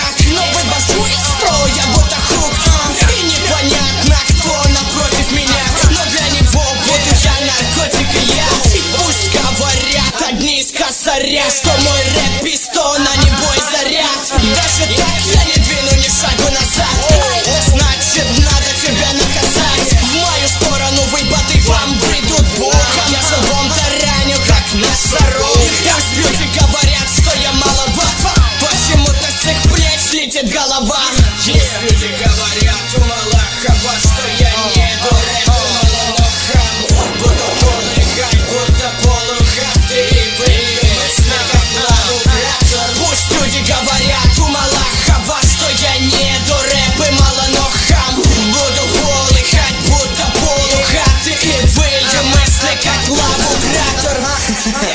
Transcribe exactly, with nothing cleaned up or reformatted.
шаг, но вывожу из строя будто хук. И непонятно, кто напротив меня, но для него буду я наркотик и я. И пусть говорят одни из косаря, что мой рэп пистон, а не бой заряд. Даже так я не двину ни шагу назад. Значит, надо тебя наказать. В мою сторону выпады вам придут боком. Я живом тараню, как носорог. И пусть люди говорят, что я маловат, почему-то с их плеч летит голова. Есть люди говорят у Малахова, что я не дурак.